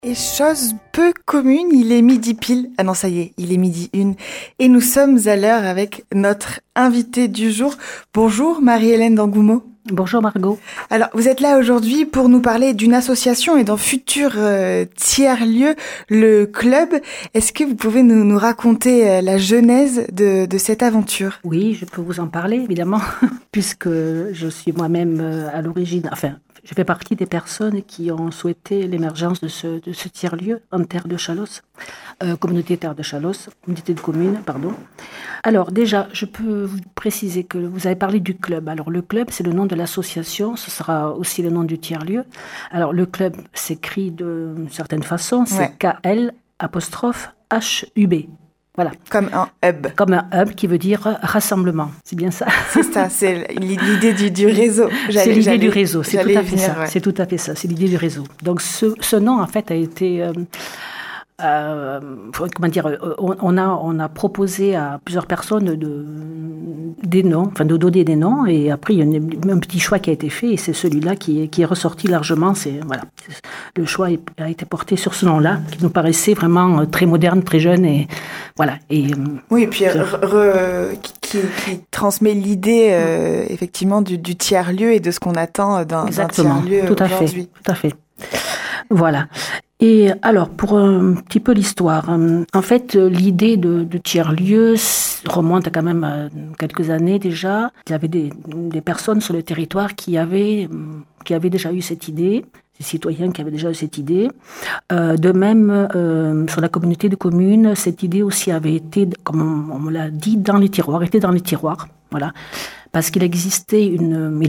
Et chose peu commune, il est midi pile. Ah non, ça y est, il est midi une. Et nous sommes à l'heure avec notre invitée du jour. Bonjour Marie-Hélène d'Angoumeau. Bonjour Margot. Alors, vous êtes là aujourd'hui pour nous parler d'une association et d'un futur tiers-lieu, le Club. Est-ce que vous pouvez nous raconter la genèse de cette aventure ? Oui, je peux vous en parler, évidemment, puisque je suis moi-même à l'origine, je fais partie des personnes qui ont souhaité l'émergence de ce tiers-lieu en terre de Chalosse, communauté terre de Chalosse, communauté de communes, pardon. Alors déjà, je peux vous préciser que vous avez parlé du club. Alors le club, c'est le nom de l'association, ce sera aussi le nom du tiers-lieu. Alors le club s'écrit d'une certaine façon, c'est KL''HUB. Voilà. Comme un hub. Comme un hub qui veut dire rassemblement. C'est bien ça. C'est ça, c'est l'idée du réseau. C'est l'idée du réseau, c'est tout à fait ça. Ouais. C'est tout à fait ça, c'est l'idée du réseau. Donc ce nom, en fait, a été... on a proposé à plusieurs personnes des noms, de donner des noms, et après il y a un petit choix qui a été fait, et c'est celui-là qui est ressorti largement. Le choix a été porté sur ce nom-là, qui nous paraissait vraiment très moderne, très jeune, et voilà. Oui, et puis qui transmet l'idée effectivement du tiers-lieu et de ce qu'on attend d'un tiers-lieu aujourd'hui. Tout à fait. Voilà. Et alors, pour un petit peu l'histoire, en fait, l'idée de tiers-lieu remonte à quand même à quelques années déjà. Il y avait des personnes sur le territoire qui avaient déjà eu cette idée, des citoyens qui avaient déjà eu cette idée. De même, sur la communauté de communes, cette idée aussi avait été, comme on me l'a dit, dans les tiroirs, voilà. Parce qu'il existe une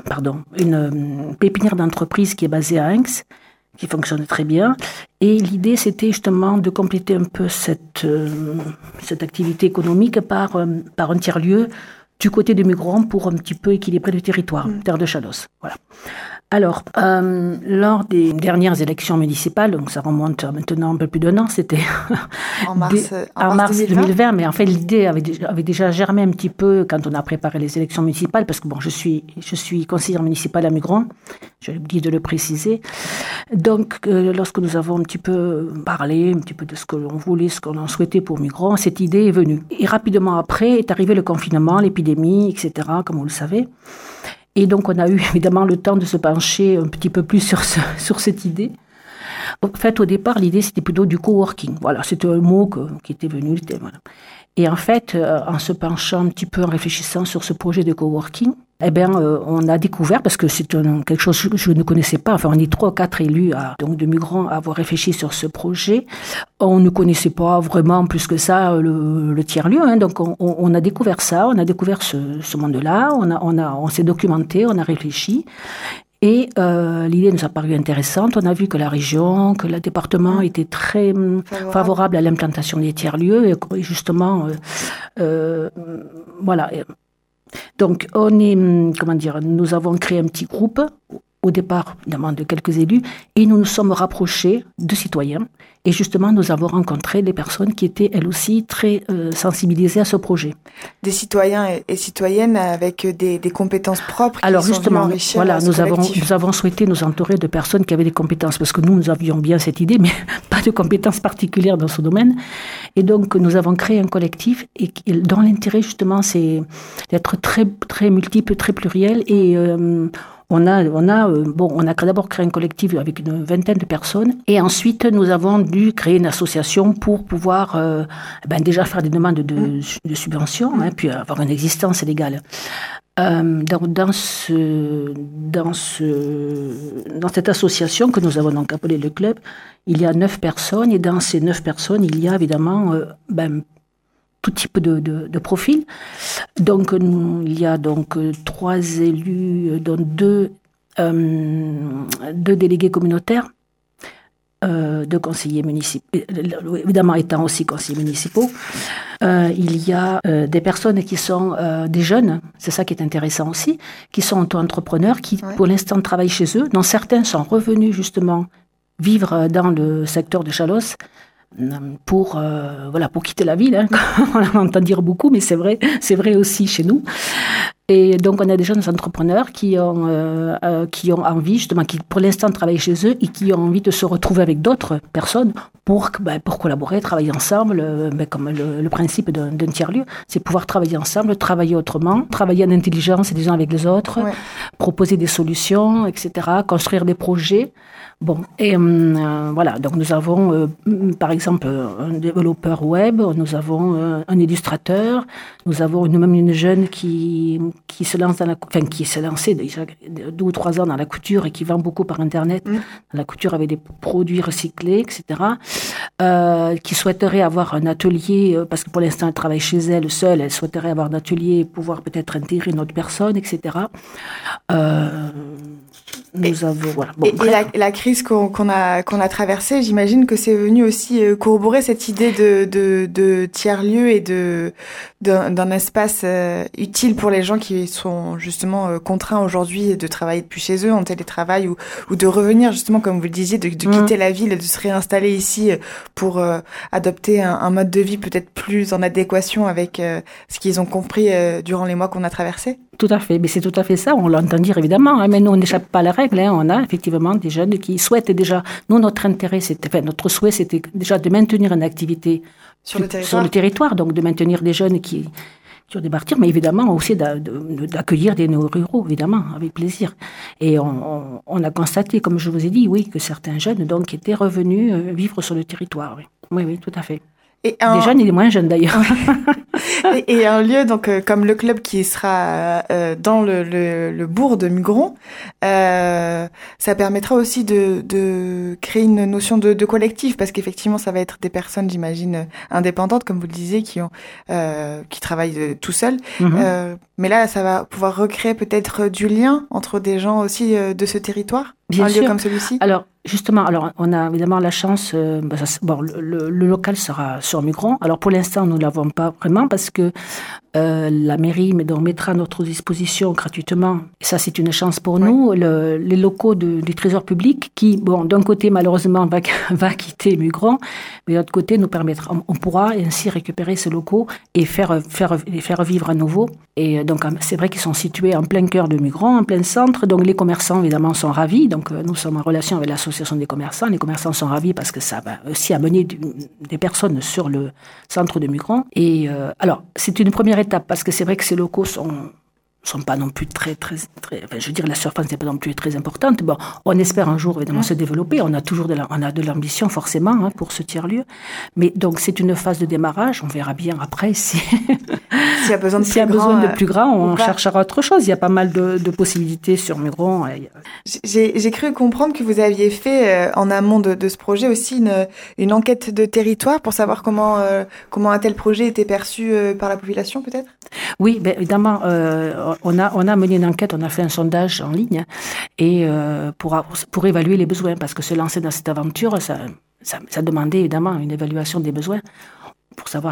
pépinière d'entreprise qui est basée à Aix, qui fonctionne très bien. Et l'idée, c'était justement de compléter un peu cette activité économique par un tiers-lieu du côté de Mugron pour un petit peu équilibrer le territoire, terre de Chalosse. Voilà. Alors, lors des dernières élections municipales, donc ça remonte maintenant un peu plus d'un an, c'était en mars 2020, mais en fait l'idée avait déjà germé un petit peu quand on a préparé les élections municipales, parce que bon, je suis conseillère municipale à Mugron, j'ai oublié de le préciser. Donc, lorsque nous avons un petit peu parlé, un petit peu de ce que l'on voulait, ce qu'on souhaitait pour Mugron, cette idée est venue. Et rapidement après est arrivé le confinement, l'épidémie, etc., comme vous le savez. Et donc, on a eu évidemment le temps de se pencher un petit peu plus sur cette idée. En fait, au départ, l'idée, c'était plutôt du coworking. Voilà, c'était un mot qui était venu. Voilà. Et en fait, en se penchant un petit peu, en réfléchissant sur ce projet de coworking, on a découvert, parce que c'est quelque chose que je ne connaissais pas, on est 3 ou 4 élus de Mugron à avoir réfléchi sur ce projet. On ne connaissait pas vraiment plus que ça le tiers-lieu, donc on a découvert ça, on a découvert ce monde-là, on s'est documenté, on a réfléchi. Et l'idée nous a paru intéressante. On a vu que la région, que le département était très favorable à l'implantation des tiers-lieux. Et justement, voilà. Donc, nous avons créé un petit groupe, au départ, évidemment, de quelques élus, et nous nous sommes rapprochés de citoyens. Et justement, nous avons rencontré des personnes qui étaient, elles aussi, très sensibilisées à ce projet. Des citoyens et citoyennes avec des compétences propres. Alors justement, voilà, nous avons souhaité nous entourer de personnes qui avaient des compétences, parce que nous avions bien cette idée, mais pas de compétences particulières dans ce domaine. Et donc, nous avons créé un collectif dont l'intérêt, justement, c'est d'être très, très multiple, très pluriel. Et on a d'abord créé un collectif avec une vingtaine de personnes, et ensuite nous avons dû créer une association pour pouvoir déjà faire des demandes de subventions, puis avoir une existence légale. Dans cette association que nous avons donc appelée le club, il y a 9 personnes, et dans ces 9 personnes, il y a évidemment tout type de profil. Donc, il y a donc 3 élus, dont 2 délégués communautaires, 2 conseillers municipaux, évidemment étant aussi conseillers municipaux. Il y a des personnes qui sont des jeunes, c'est ça qui est intéressant aussi, qui sont auto-entrepreneurs, qui pour l'instant travaillent chez eux, dont certains sont revenus justement vivre dans le secteur de Chalosse, pour quitter la ville, on entend dire beaucoup, mais c'est vrai aussi chez nous. Et donc, on a des jeunes entrepreneurs qui ont envie, justement, qui pour l'instant travaillent chez eux et qui ont envie de se retrouver avec d'autres personnes pour collaborer, travailler ensemble, comme le principe d'un tiers-lieu, c'est pouvoir travailler ensemble, travailler autrement, travailler en intelligence les uns avec les autres, proposer des solutions, etc., construire des projets. Bon, et voilà, donc nous avons par exemple un développeur web, nous avons un illustrateur, nous avons même une jeune qui se lance qui s'est lancée déjà 2 ou 3 ans dans la couture et qui vend beaucoup par Internet, dans la couture avec des produits recyclés, etc., qui souhaiterait avoir un atelier, parce que pour l'instant elle travaille chez elle seule, elle souhaiterait avoir un atelier et pouvoir peut-être intégrer une autre personne, etc. Nous avons, voilà. Bon, et la crise qu'on a traversée, j'imagine que c'est venu aussi corroborer cette idée de tiers-lieu et d'un espace utile pour les gens qui sont justement contraints aujourd'hui de travailler depuis chez eux en télétravail ou de revenir justement, comme vous le disiez, de quitter la ville et de se réinstaller ici pour adopter un mode de vie peut-être plus en adéquation avec ce qu'ils ont compris durant les mois qu'on a traversés. Tout à fait, mais c'est tout à fait ça, on l'entend dire évidemment, mais nous on n'échappe pas à la règle, on a effectivement des jeunes qui souhaitent déjà, nous notre souhait c'était déjà de maintenir une activité sur le territoire, donc de maintenir des jeunes qui ont des partir, mais évidemment aussi d'accueillir des néo-ruraux, évidemment, avec plaisir. Et on a constaté, comme je vous ai dit, oui, que certains jeunes donc étaient revenus vivre sur le territoire, oui, tout à fait. Des jeunes et des moins jeunes d'ailleurs. et un lieu donc comme le club qui sera dans le bourg de Mugron, ça permettra aussi de créer une notion de collectif, parce qu'effectivement ça va être des personnes, j'imagine, indépendantes, comme vous le disiez, qui travaillent tout seuls. Mais là, ça va pouvoir recréer peut-être du lien entre des gens aussi de ce territoire. Bien sûr. Lieu comme celui-ci. Alors, justement, on a évidemment la chance, le local sera sur Mugron. Alors, pour l'instant, nous ne l'avons pas vraiment parce que la mairie mettra à notre disposition gratuitement, et ça c'est une chance pour nous, les locaux du Trésor public qui, d'un côté, malheureusement, va quitter Mugron, mais de l'autre côté, nous permettra, on pourra ainsi récupérer ces locaux et les faire vivre à nouveau. Et donc, c'est vrai qu'ils sont situés en plein cœur de Mugron, en plein centre, donc les commerçants, évidemment, sont ravis. Donc, nous sommes en relation avec l'association des commerçants. Les commerçants sont ravis parce que ça va aussi amener des personnes sur le centre de Mugron. Et alors, c'est une première étape parce que c'est vrai que ces locaux sont pas non plus très, je veux dire, la surface n'est pas non plus très importante. Bon, on espère un jour, évidemment, se développer. On a de l'ambition, forcément, pour ce tiers-lieu. Mais donc, c'est une phase de démarrage. On verra bien après s'il y a besoin de plus grand, on cherchera autre chose. Il y a pas mal de possibilités sur Mugron. J'ai cru comprendre que vous aviez fait, en amont de ce projet aussi, une enquête de territoire pour savoir comment un tel projet était perçu par la population, peut-être? Oui, évidemment, on a mené une enquête, on a fait un sondage en ligne et pour évaluer les besoins, parce que se lancer dans cette aventure, ça demandait évidemment une évaluation des besoins pour savoir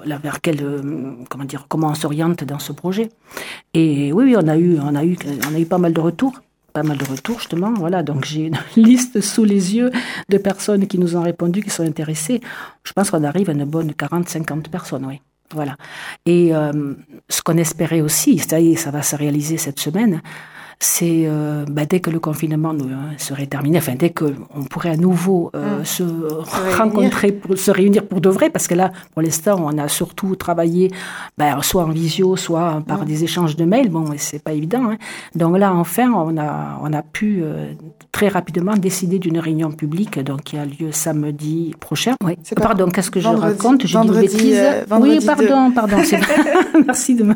comment on s'oriente dans ce projet. Et oui, on a eu pas mal de retours. Justement, voilà, donc j'ai une liste sous les yeux de personnes qui nous ont répondu, qui sont intéressées. Je pense qu'on arrive à une bonne 40-50 personnes, oui. Voilà. Et ce qu'on espérait aussi, ça va se réaliser cette semaine, c'est dès que le confinement serait terminé, enfin dès qu'on pourrait à nouveau se rencontrer, se réunir pour de vrai, parce que là, pour l'instant, on a surtout travaillé soit en visio, soit par des échanges de mails. Bon, c'est pas évident. Hein. Donc là, enfin, on a pu très rapidement décider d'une réunion publique, donc qui a lieu samedi prochain. Oui. Pardon, qu'est-ce que je raconte? J'ai dit une bêtise. Oui, pardon. C'est Merci de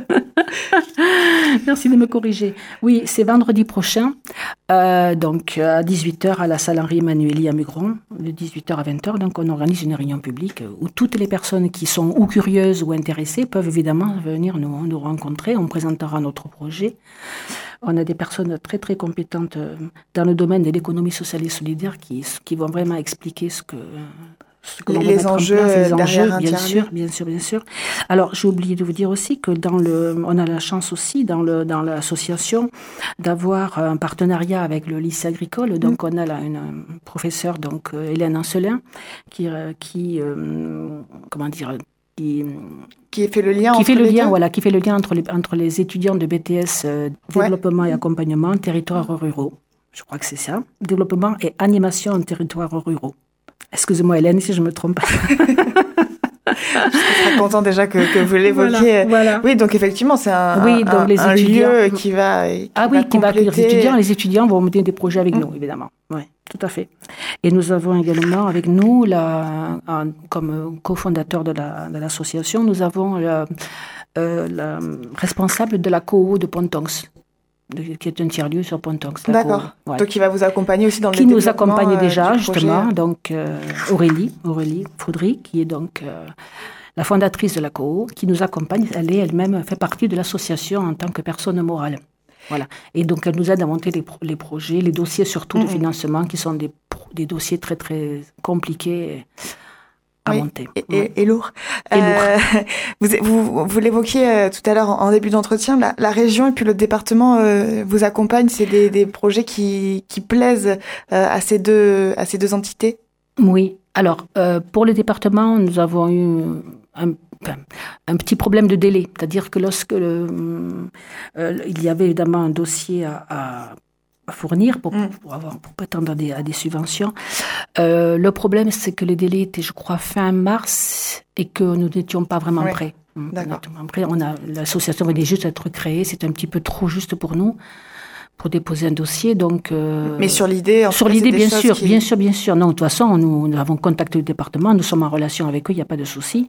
me corriger. Oui, c'est vendredi prochain, donc à 18h à la salle Henri Emmanuelli à Mugron, de 18h à 20h. Donc on organise une réunion publique où toutes les personnes qui sont ou curieuses ou intéressées peuvent évidemment venir nous rencontrer. On présentera notre projet. On a des personnes très très compétentes dans le domaine de l'économie sociale et solidaire qui vont vraiment expliquer les enjeux derrière bien sûr. Alors, j'ai oublié de vous dire aussi que on a la chance aussi dans l'association d'avoir un partenariat avec le lycée agricole. Donc, on a là une professeure, donc Hélène Ancelin, qui qui fait le lien qui fait le lien entre les étudiants de BTS développement et accompagnement territoires ruraux. Je crois que c'est ça. Développement et animation en territoires ruraux. Excusez-moi Hélène si je me trompe. Je serais content déjà que vous l'évoquiez. Voilà. Oui, donc effectivement, c'est un lieu qui va accueillir les étudiants vont mener des projets avec nous, évidemment. Oui, tout à fait. Et nous avons également avec nous, comme cofondateur de l'association, nous avons la responsable de la COO de Pontonx, qui est un tiers-lieu sur Pontonx. D'accord. Ouais. Donc, qui va vous accompagner aussi dans le développement. Qui nous accompagne déjà, justement. Donc, Aurélie Foudry, qui est donc la fondatrice de la COO, qui nous accompagne. Elle-même fait partie de l'association en tant que personne morale. Voilà. Et donc, elle nous aide à monter les projets, les dossiers surtout de financement, qui sont des dossiers très, très compliqués à monter. Et lourd. Vous l'évoquiez tout à l'heure en début d'entretien, la région et puis le département vous accompagnent. C'est des projets qui plaisent à ces deux entités. Oui. Alors, pour le département, nous avons eu un petit problème de délai. C'est-à-dire que lorsque il y avait évidemment un dossier à fournir pour prétendre à des subventions. Le problème, c'est que les délais étaient, je crois, fin mars et que nous n'étions pas vraiment prêts. D'accord. L'association venait juste d'être créée, c'était un petit peu trop juste pour nous pour déposer un dossier. Donc, mais sur l'idée, bien sûr. Non, de toute façon, nous avons contacté le département, nous sommes en relation avec eux, il n'y a pas de souci.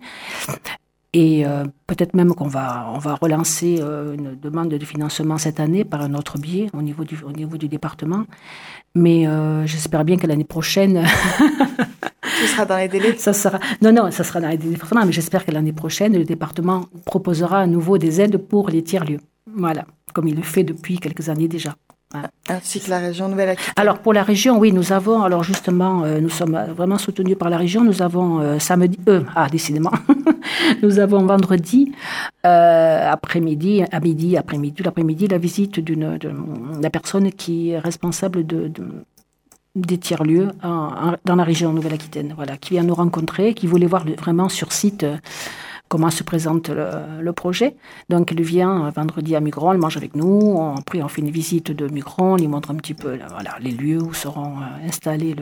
Et peut-être même qu'on va relancer une demande de financement cette année par un autre biais au niveau du département. Mais j'espère bien que l'année prochaine... Ce sera dans les délais. Ça sera dans les départements, mais j'espère que l'année prochaine, le département proposera à nouveau des aides pour les tiers-lieux. Voilà, comme il le fait depuis quelques années déjà. Ainsi que la région Nouvelle-Aquitaine. Alors, pour la région, oui, nous avons, alors justement, nous sommes vraiment soutenus par la région. Nous avons samedi, décidément, nous avons vendredi après-midi, l'après-midi, la visite de la personne qui est responsable des tiers-lieux dans la région Nouvelle-Aquitaine, voilà, qui vient nous rencontrer, qui voulait voir vraiment sur site comment se présente le projet. Donc, elle vient vendredi à Mugron, elle mange avec nous. Après, on fait une visite de Mugron, on lui montre un petit peu les lieux où seront installés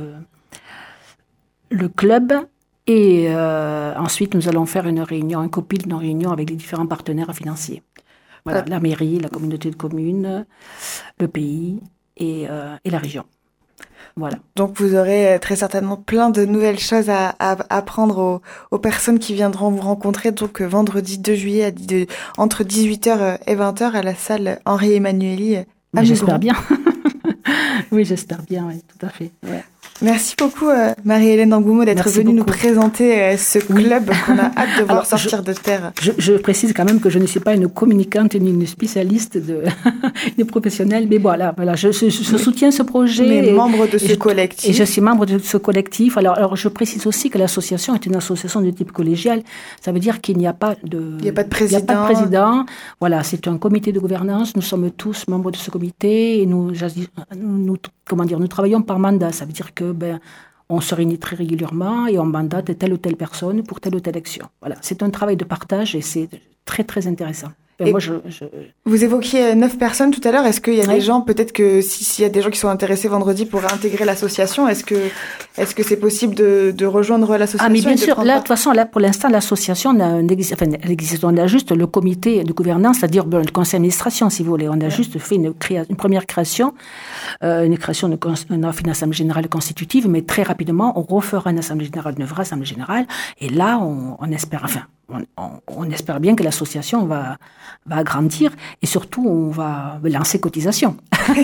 le club. Et ensuite, nous allons faire une réunion avec les différents partenaires financiers. Voilà, la mairie, la communauté de communes, le pays et la région. Voilà. Donc vous aurez très certainement plein de nouvelles choses à apprendre aux personnes qui viendront vous rencontrer. Donc vendredi 2 juillet entre 18h et 20h à la salle Henri Emmanuelli à Mugron. J'espère bien. Oui, j'espère bien, oui, tout à fait. Ouais. Merci beaucoup Marie-Hélène Dangoumeau d'être venue nous présenter ce club qu'on a hâte de voir sortir de terre. Je précise quand même que je ne suis pas une communicante ni une spécialiste des professionnels, mais voilà, je soutiens ce projet. Mais membre de ce collectif. Et je suis membre de ce collectif. Alors je précise aussi que l'association est une association de type collégial. Ça veut dire qu'il n'y a pas de... Il n'y a pas de président. Il n'y a pas de président. Voilà, c'est un comité de gouvernance. Nous sommes tous membres de ce comité et nous travaillons par mandat. Ça veut dire que on se réunit très régulièrement et on mandate telle ou telle personne pour telle ou telle action. Voilà, c'est un travail de partage et c'est très très intéressant. Et vous évoquiez 9 personnes tout à l'heure. Est-ce qu'il y a des gens, peut-être que s'il y a des gens qui sont intéressés vendredi pour intégrer l'association, est-ce que c'est possible de rejoindre l'association? Mais bien sûr. Là, de toute façon, là, pour l'instant, l'association elle existe. On a juste le comité de gouvernance, c'est-à-dire le conseil d'administration, si vous voulez. On a juste fait une première création, une assemblée générale constitutive, mais très rapidement, on refera une vraie assemblée générale. Et là, on espère, on espère bien que l'association va agrandir et surtout on va lancer cotisation.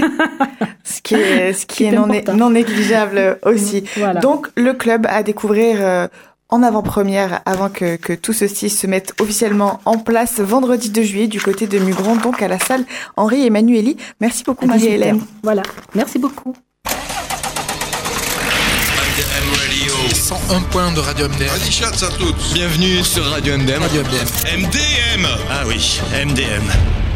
ce qui est non négligeable aussi. Voilà. Donc le club à découvrir en avant-première avant que tout ceci se mette officiellement en place vendredi 2 juillet du côté de Mugron, donc à la salle Henri Emmanuelli. Merci beaucoup Marie-Hélène. Voilà, merci beaucoup. 101 points de Radio MDM. Bienvenue sur Radio MDM. Radio MDM. MDM. Ah oui, MDM.